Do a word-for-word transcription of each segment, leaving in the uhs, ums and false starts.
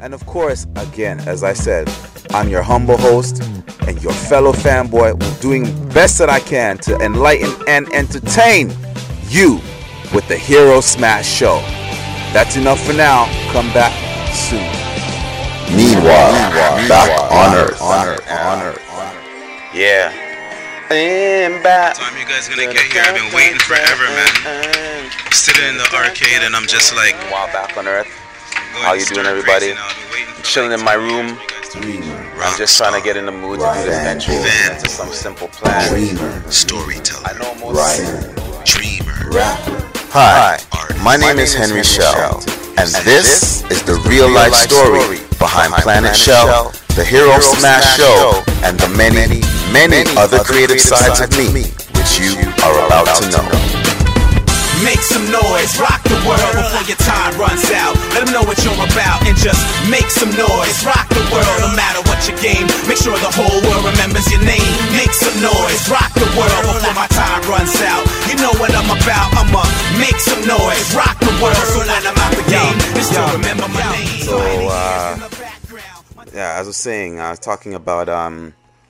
And of course, again, as I said, I'm your humble host and your fellow fanboy, doing best that I can to enlighten and entertain you with the Hero Smash Show. That's enough for now. Come back soon. Meanwhile, Meanwhile back on Earth. On Earth. On Earth. Yeah. And back. Time you guys gonna get here? I've been waiting forever, man. Sitting in the arcade and I'm just like, while back on Earth. How you doing, everybody? Chilling in my room. I'm just trying to get in the mood to do this entry into some simple plan. Dreamer, storyteller, I know most writer, dreamer, rapper. Hi, my name is Henry Shell, and this is the real life story behind Planet Shell, the Hero Smash Show, and the many, many other creative sides of me, which you are about to know. Make some noise, rock the world before your time runs out. Let them know what you're about and just make some noise. Rock the world no matter what your game. Make sure the whole world remembers your name. Make some noise, rock the world before my time runs out. You know what I'm about, I'ma make some noise. Rock the world so when I'm out the game, just to remember my name. So, uh, yeah, as I was saying, I was talking about um,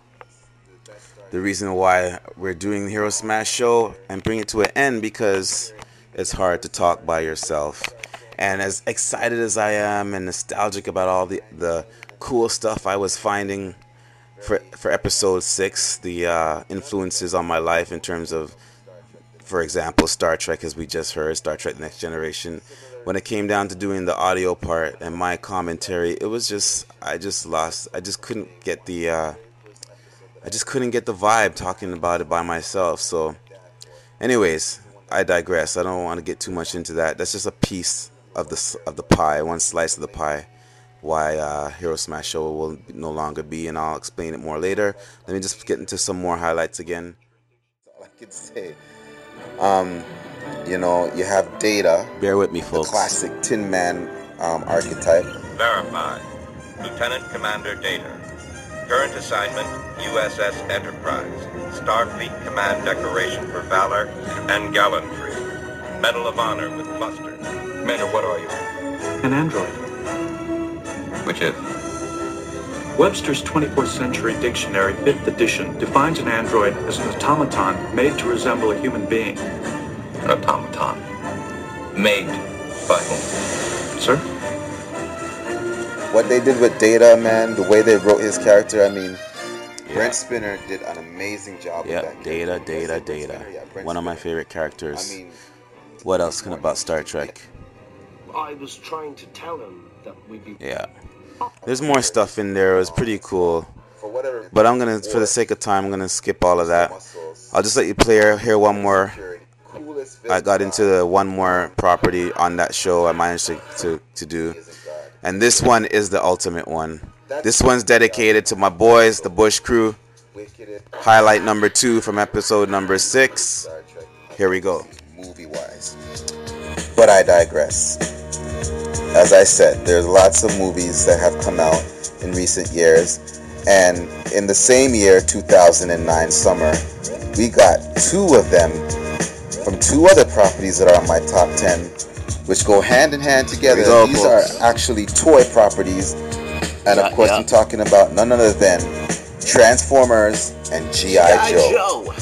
the reason why we're doing the Hero Smash Show and bring it to an end, because it's hard to talk by yourself. And as excited as I am and nostalgic about all the, the cool stuff I was finding for for episode six, the uh, influences on my life in terms of, for example, Star Trek, as we just heard, Star Trek The Next Generation. When it came down to doing the audio part and my commentary, it was just, I just lost, I just couldn't get the, uh, I just couldn't get the vibe talking about it by myself. So anyways, I digress. I don't want to get too much into that. That's just a piece of the of the pie, one slice of the pie. Why uh, Hero Smash Show will no longer be, and I'll explain it more later. Let me just get into some more highlights again. That's all I can say. Um, you know, you have Data. Bear with me, folks. The classic Tin Man um, archetype. Verify. Lieutenant Commander Data. Current assignment, U S S Enterprise. Starfleet Command Decoration for Valor and Gallantry. Medal of Honor with Cluster. Commander, what are you? An android. Which is? Webster's twenty-fourth Century Dictionary, fifth edition, defines an android as an automaton made to resemble a human being. An automaton. Made by whom? Sir? What they did with Data, man, the way they wrote his character, I mean, yeah. Brent Spinner did an amazing job yep, with that. Data, Data, Data. Yeah, One Spinner. Of my favorite characters. I mean, what else can about Star Trek? I was trying to tell him that we'd be... Yeah. There's more stuff in there. It was pretty cool. But I'm going to, for the sake of time, I'm going to skip all of that. I'll just let you play here one more. I got into the one more property on that show I managed to, to, to do. And this one is the ultimate one. This one's dedicated to my boys, the Bush Crew. Highlight number two from episode number six. Here we go. Movie-wise. But I digress. As I said, there's lots of movies that have come out in recent years. And in the same year, two thousand nine summer, we got two of them from two other properties that are on my top ten, which go hand in hand together. Go, These folks. are actually toy properties. And of yeah, course, yeah. I'm talking about none other than Transformers and G I. Joe.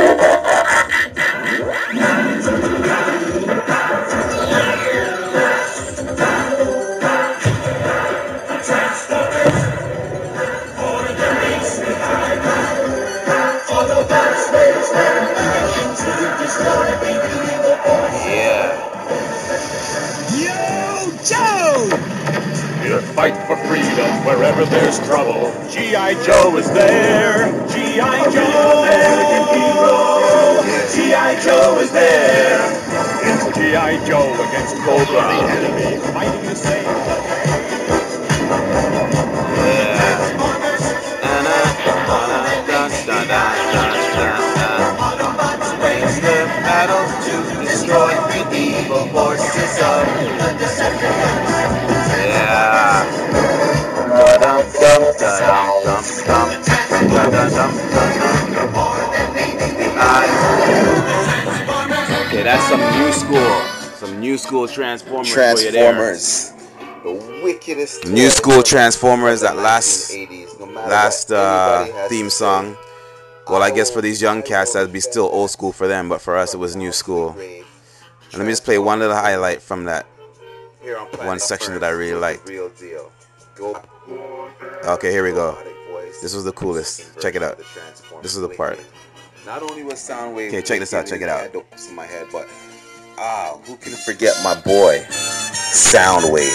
You fight for freedom wherever there's trouble. G I. Joe is there. G I. Joe, American hero. G I. Joe is there. It's G I. Joe against Cobra, the enemy, fighting to save the battle to destroy the evil forces of the Decepticons. Yeah. Okay, that's some new school. Some new school Transformers. Transformers. The wicked New School Transformers, that last last uh, theme song. Well, I guess for these young cats, that'd be still old school for them, but for us, it was New School. And let me just play one little highlight from that one section that I really liked. Okay, here we go. This was the coolest. Check it out. This is the part. Not only was Soundwave. Okay, check this out. Check it out. In my head, but ah, who can forget my boy, Soundwave?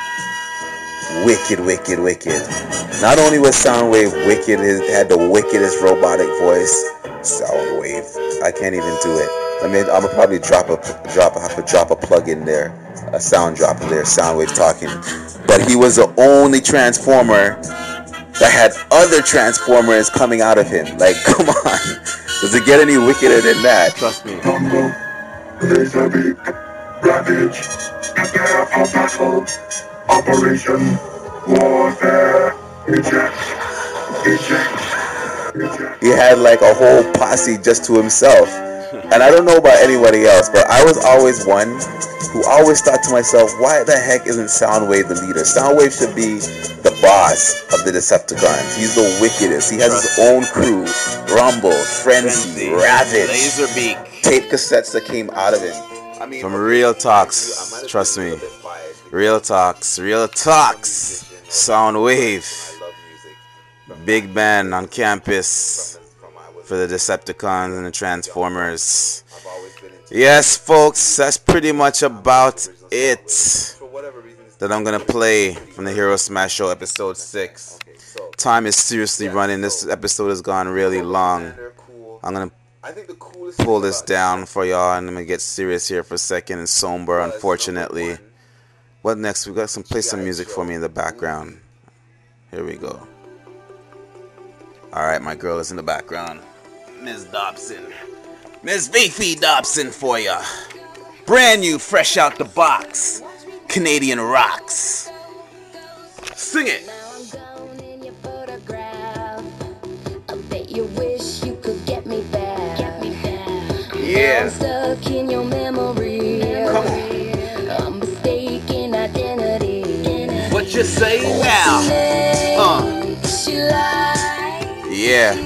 Wicked, wicked, wicked. Not only was Soundwave wicked, it had the wickedest robotic voice. Soundwave. I can't even do it. I mean, I'm gonna probably drop a drop a have to drop a plug in there, a sound drop in there. Soundwave talking, but he was the only Transformer that had other Transformers coming out of him. Like, come on, does it get any wickeder than that? Trust me. Rumble, Laserbeak, Ravage, prepare for battle. Operation Warfare. Eject. Eject. Eject. He had like a whole posse just to himself. And I don't know about anybody else, but I was always one who always thought to myself, why the heck isn't Soundwave the leader? Soundwave should be the boss of the Decepticons. He's the wickedest. He has his own crew. Rumble, Frenzy, Ravage, Laserbeak. tape cassettes that came out of him. I mean, From Real Talks, trust me. Real Talks, Real Talks. Soundwave. Big band on campus for the Decepticons and the Transformers. Yes, folks, that's pretty much about it that I'm gonna play from the Hero Smash Show episode six. Time is seriously running. This episode has gone really long. I'm gonna pull this down for y'all, and I'm gonna get serious here for a second and somber, unfortunately. What next? We got some play some music for me in the background. Here we go. Alright, my girl is in the background. Miss Dobson. Miss Fifi Dobson for ya. Brand new, fresh out the box. Canadian rocks. Sing it. Yeah. I'm stuck in your memory. Come on. I'm mistaken identity. What you say now? Uh. Yeah.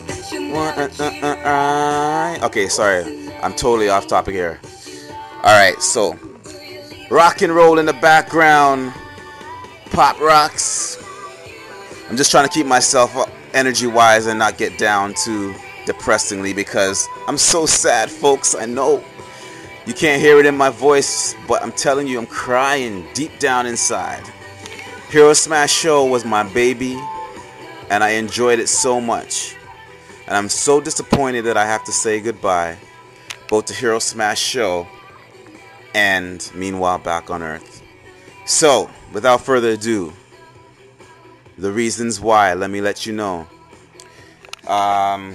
Okay, sorry. I'm totally off topic here. Alright, so rock and roll in the background. Pop rocks. I'm just trying to keep myself up energy wise and not get down too depressingly because I'm so sad, folks. I know you can't hear it in my voice, but I'm telling you, I'm crying deep down inside. Hero Smash Show was my baby, and I enjoyed it so much. And I'm so disappointed that I have to say goodbye, both to Hero Smash Show and Meanwhile Back on Earth. So, without further ado, the reasons why, let me let you know. Um,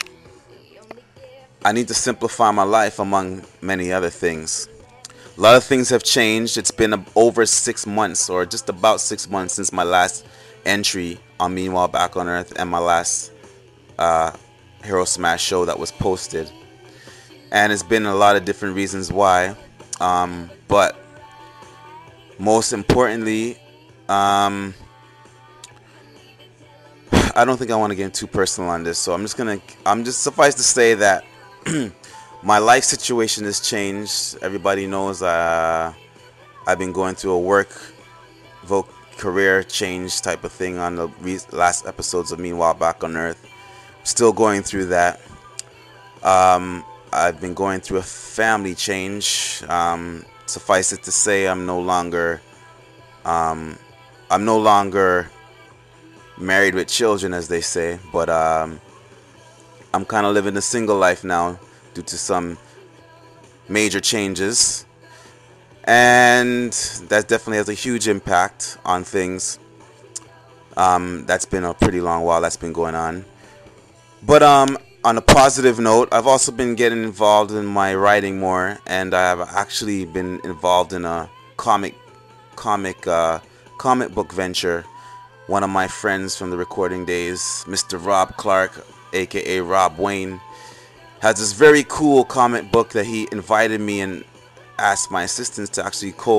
I need to simplify my life among many other things. A lot of things have changed. It's been over six months, or just about six months since my last entry on Meanwhile Back on Earth and my last uh, Hero Smash Show that was posted. And it's been a lot of different reasons why. Um, but most importantly, um, I don't think I want to get too personal on this, so I'm just gonna. I'm just suffice to say that my life situation has changed. Everybody knows uh, I've been going through a work, voc career change type of thing on the re last episodes of Meanwhile Back on Earth. Still going through that. Um, I've been going through a family change. Um, suffice it to say, I'm no longer. Um, I'm no longer married with children, as they say, but um, I'm kind of living a single life now due to some major changes, and that definitely has a huge impact on things. Um, that's been a pretty long while that's been going on, but um, on a positive note, I've also been getting involved in my writing more, and I've actually been involved in a comic comic uh, comic book venture. One of my friends from the recording days, Mister Rob Clark, aka Rob Wayne, has this very cool comic book that he invited me and asked my assistants to actually co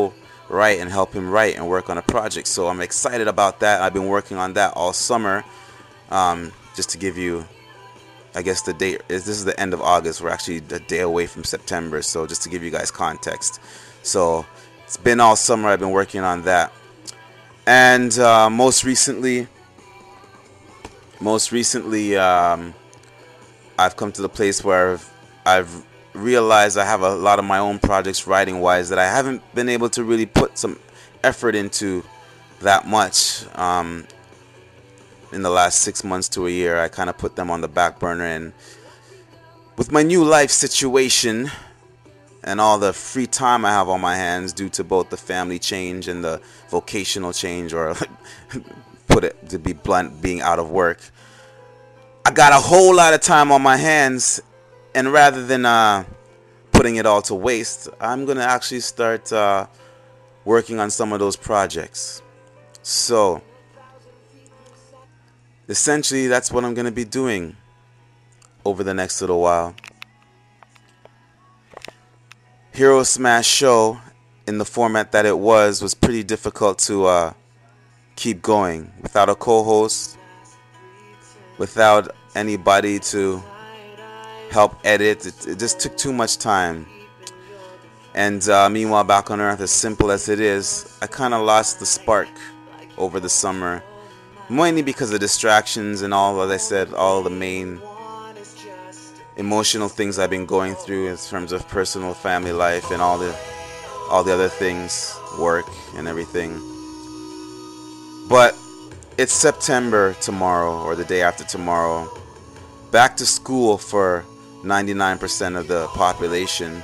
write and help him write and work on a project. So I'm excited about that. I've been working on that all summer. Um, just to give you, I guess the date is, this is the end of August. We're actually a day away from September. So just to give you guys context. So it's been all summer. I've been working on that. And uh, most recently, most recently, um, I've come to the place where I've, I've realized I have a lot of my own projects writing wise that I haven't been able to really put some effort into that much. Um, in the last six months to a year, I kind of put them on the back burner, and with my new life situation and all the free time I have on my hands due to both the family change and the vocational change, or put it to be blunt, being out of work, I got a whole lot of time on my hands. And rather than uh, putting it all to waste, I'm going to actually start uh, working on some of those projects. So, essentially, that's what I'm going to be doing over the next little while. Hero Smash Show, in the format that it was, was pretty difficult to uh, keep going. Without a co-host, without anybody to help edit, it, it just took too much time. And uh, meanwhile, Back on Earth, as simple as it is, I kind of lost the spark over the summer, mainly because of distractions and all, as I said, all the main emotional things I've been going through in terms of personal family life and all the all the other things, work and everything. But it's September tomorrow, or the day after tomorrow. Back to school for ninety-nine percent of the population,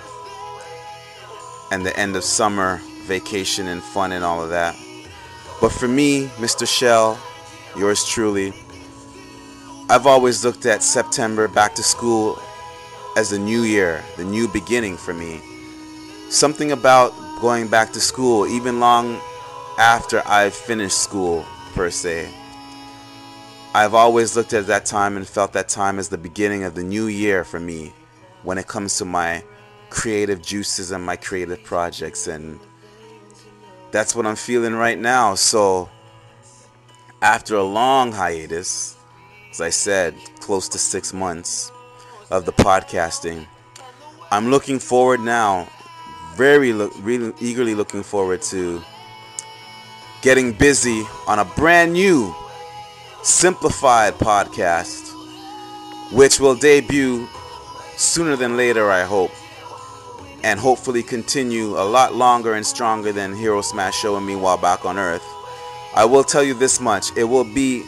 and the end of summer vacation and fun and all of that. But for me, Mister Shell, yours truly, I've always looked at September, back to school, as a new year, the new beginning for me. Something about going back to school, even long after I've finished school, per se. I've always looked at that time and felt that time as the beginning of the new year for me when it comes to my creative juices and my creative projects, and that's what I'm feeling right now. So after a long hiatus, as I said, close to six months of the podcasting, I'm looking forward now, very lo- really eagerly looking forward to getting busy on a brand new simplified podcast, which will debut sooner than later, I hope, and hopefully continue a lot longer and stronger than Hero Smash Show and Meanwhile Back on Earth. I will tell you this much: it will be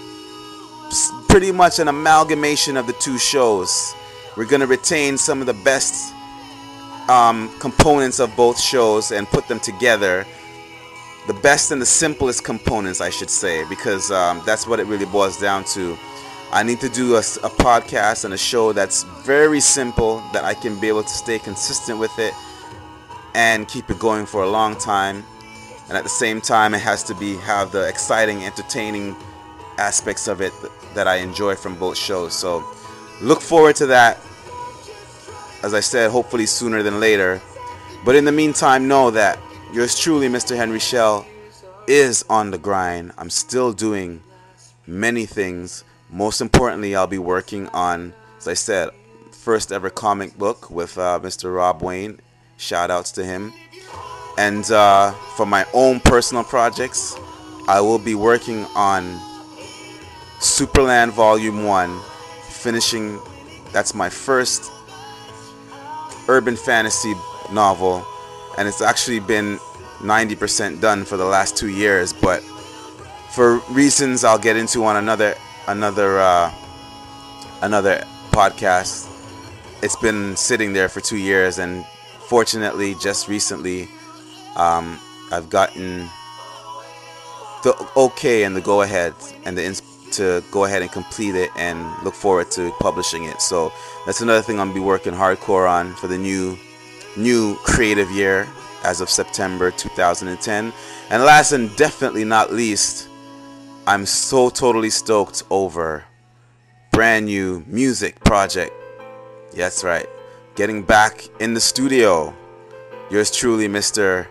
pretty much an amalgamation of the two shows. We're going to retain some of the best um, components of both shows and put them together. The best and the simplest components, I should say, because um, that's what it really boils down to. I need to do a, a podcast and a show that's very simple, that I can be able to stay consistent with it and keep it going for a long time. And at the same time, it has to be have the exciting, entertaining aspects of it that I enjoy from both shows. So look forward to that. As I said, hopefully sooner than later. But in the meantime, know that yours truly, Mister Henry Shell, is on the grind. I'm still doing many things. Most importantly, I'll be working on, as I said, first ever comic book with uh, Mister Rob Wayne. Shout outs to him. And uh, for my own personal projects, I will be working on Superland Volume one, finishing, that's my first urban fantasy novel, and it's actually been ninety percent done for the last two years, but for reasons I'll get into on another another uh, another podcast, it's been sitting there for two years, and fortunately, just recently, um, I've gotten the okay and the go ahead and the ins- to go ahead and complete it and look forward to publishing it. So that's another thing I'm gonna be working hardcore on for the new new creative year as of September two thousand ten. And last and definitely not least, I'm so totally stoked over brand new music project. Yeah, that's right, getting back in the studio. Yours truly, Mister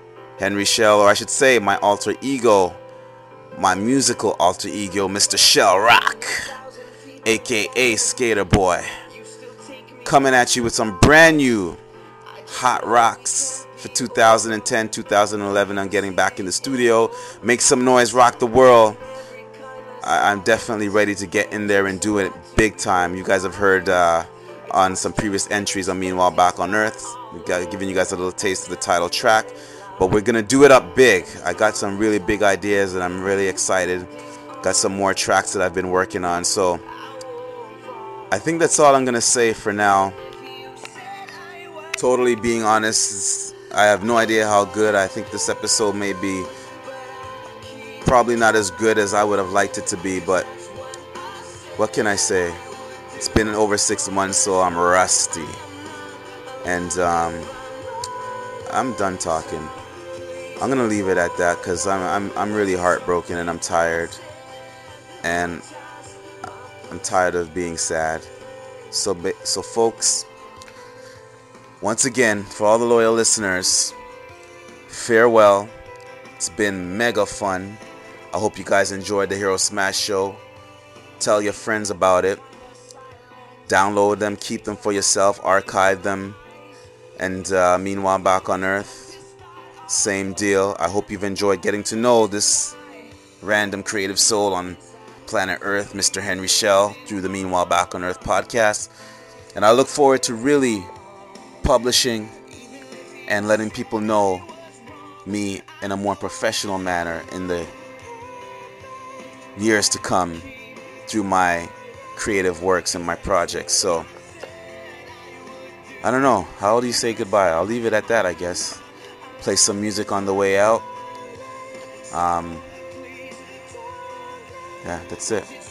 Henry Shell, or I should say my alter ego, my musical alter ego, Mister Shell Rock, aka Skater Boy, coming at you with some brand new hot rocks for two thousand ten, two thousand eleven. I'm getting back in the studio, make some noise, rock the world. I- I'm definitely ready to get in there and do it big time. You guys have heard uh, on some previous entries on Meanwhile Back on Earth, we've got giving you guys a little taste of the title track. But we're going to do it up big. I got some really big ideas and I'm really excited. Got some more tracks that I've been working on. So I think that's all I'm going to say for now. Totally being honest, I have no idea how good. I think this episode may be probably not as good as I would have liked it to be. But what can I say? It's been over six months, so I'm rusty. And um, I'm done talking. I'm gonna leave it at that because I'm I'm I'm really heartbroken and I'm tired, and I'm tired of being sad. So so folks, once again, for all the loyal listeners, farewell. It's been mega fun. I hope you guys enjoyed the Hero Smash show. Tell your friends about it. Download them, keep them for yourself, archive them, and uh, Meanwhile Back on Earth. Same deal. I hope you've enjoyed getting to know this random creative soul on planet Earth, Mister Henry Shell, through the Meanwhile Back on Earth podcast. And I look forward to really publishing and letting people know me in a more professional manner in the years to come through my creative works and my projects. So I don't know. How do you say goodbye? I'll leave it at that, I guess. Play some music on the way out. Um, yeah, that's it.